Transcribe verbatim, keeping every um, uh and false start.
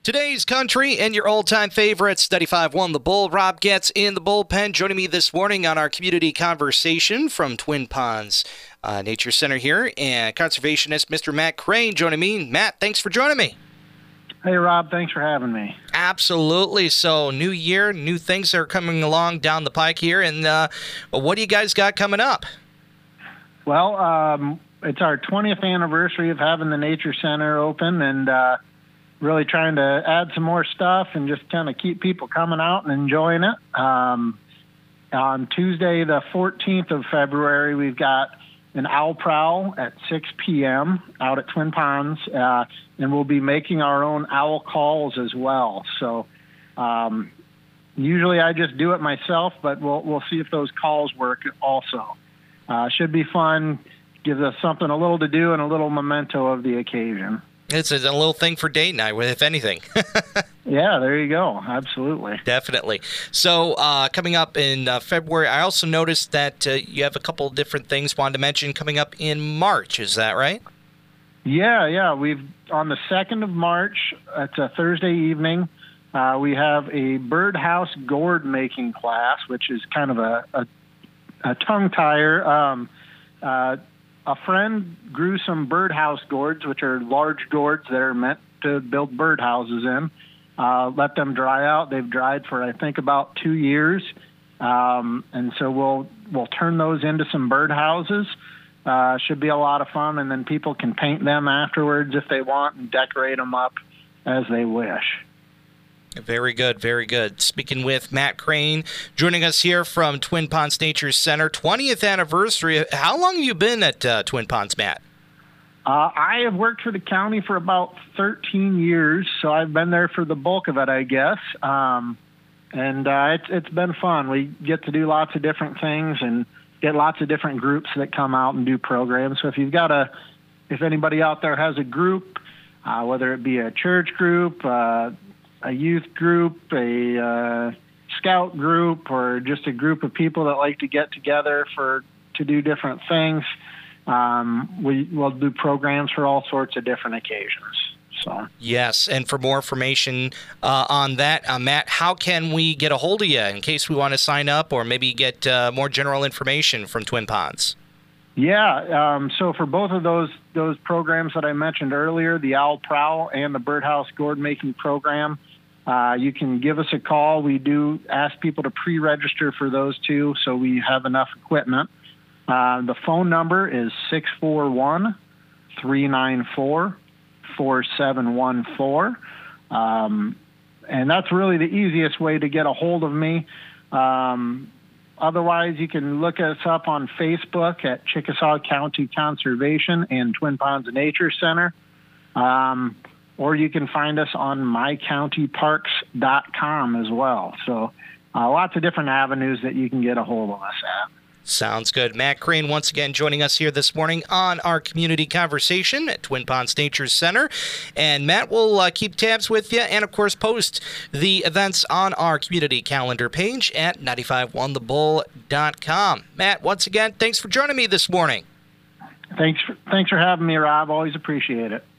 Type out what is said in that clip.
Today's country and your old-time favorites, ninety-five one The Bull. Rob Getz in the bullpen, joining me this morning on our community conversation from Twin Ponds uh, Nature Center here, and conservationist Mister Matt Crane joining me. Matt, thanks for joining me. Hey, Rob, thanks for having me. Absolutely. So, new year, new things are coming along down the pike here, and uh, what do you guys got coming up? Well, um, it's our twentieth anniversary of having the Nature Center open, and uh, really trying to add some more stuff and just kind of keep people coming out and enjoying it. Um, on Tuesday, the fourteenth of February, we've got an owl prowl at six p.m. out at Twin Ponds, uh, and we'll be making our own owl calls as well. So um, usually I just do it myself, but we'll we'll see if those calls work also. Uh, should be fun. Gives us something a little to do and a little memento of the occasion. It's a little thing for date night, if anything. Yeah, there you go. Absolutely. Definitely. So uh, coming up in uh, February, I also noticed that uh, you have a couple of different things wanted to mention coming up in March. Is that right? Yeah, yeah. We've on the second of March, it's a Thursday evening, uh, we have a birdhouse gourd making class, which is kind of a, a, a tongue tire. Um, uh, A friend grew some birdhouse gourds, which are large gourds that are meant to build birdhouses in. Uh, let them dry out. They've dried for, I think, about two years. Um, and so we'll we'll turn those into some birdhouses. Uh, should be a lot of fun. And then people can paint them afterwards if they want and decorate them up as they wish. Very good, very good. Speaking with Matt Crane, joining us here from Twin Ponds Nature Center, twentieth anniversary. How long have you been at uh, Twin Ponds, Matt? Uh, I have worked for the county for about thirteen years, so I've been there for the bulk of it, I guess. Um, and uh, it's it's been fun. We get to do lots of different things and get lots of different groups that come out and do programs. So if you've got a, if anybody out there has a group, uh, whether it be a church group, uh, a youth group, a uh, scout group, or just a group of people that like to get together for to do different things, um, we will do programs for all sorts of different occasions. So yes, and for more information uh, on that, uh, Matt, how can we get a hold of you in case we want to sign up or maybe get uh, more general information from Twin Ponds? Yeah, um, so for both of those those programs that I mentioned earlier, the Owl Prowl and the Birdhouse Gourd Making Program, uh, you can give us a call. We do ask people to pre-register for those two so we have enough equipment. Uh, the phone number is six four one, three nine four, four seven one four. Um, and that's really the easiest way to get a hold of me. Um, Otherwise, you can look us up on Facebook at Chickasaw County Conservation and Twin Ponds Nature Center, um, or you can find us on my county parks dot com as well. So uh, lots of different avenues that you can get a hold of us at. Sounds good. Matt Crane once again joining us here this morning on our community conversation at Twin Ponds Nature Center. And Matt will uh, keep tabs with you and, of course, post the events on our community calendar page at nine five one the bull dot com. Matt, once again, thanks for joining me this morning. Thanks for, thanks for having me, Rob. Always appreciate it.